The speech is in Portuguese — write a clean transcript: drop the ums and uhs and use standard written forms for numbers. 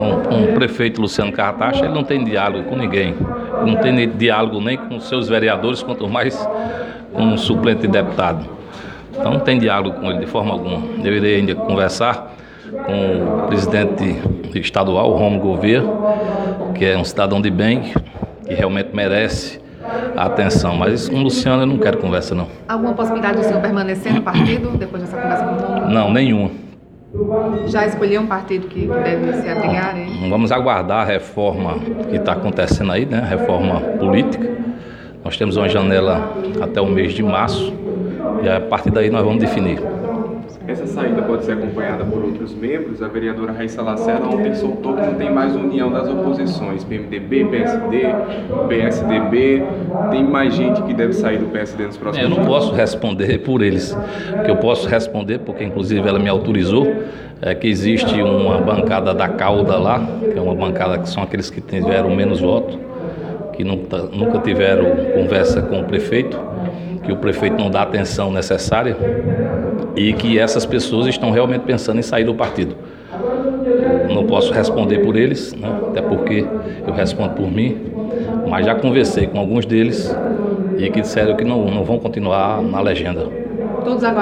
Com o prefeito Luciano Cartacho, ele não tem diálogo com ninguém, não tem diálogo nem com seus vereadores, quanto mais com um suplente de deputado. Então não tem diálogo com ele de forma alguma. Eu irei ainda conversar com o presidente estadual, Rômulo Gouveia, que é um cidadão de bem, que realmente merece a atenção, mas com o Luciano eu não quero conversa, não. Alguma possibilidade do senhor permanecer no partido depois dessa conversa com o Rômulo? Não, nenhuma. Já escolheu um partido que deve se abrigar? Vamos aguardar a reforma que está acontecendo aí, né? Reforma política. Nós temos uma janela até o mês de março e a partir daí nós vamos definir. Essa saída pode ser acompanhada por outros membros. A vereadora Raíssa Lacerda ontem soltou que não tem mais união das oposições, PMDB, PSD, PSDB. Tem mais gente que deve sair do PSD nos próximos dias? Eu não dias? posso responder por eles. O que eu posso responder, porque inclusive ela me autorizou, é que existe uma bancada da cauda lá, que é uma bancada que são aqueles que tiveram menos votos, que nunca tiveram conversa com o prefeito, que o prefeito não dá a atenção necessária e que essas pessoas estão realmente pensando em sair do partido. Não posso responder por eles, né? Até porque eu respondo por mim, mas já conversei com alguns deles e que disseram que não vão continuar na legenda. Todos agora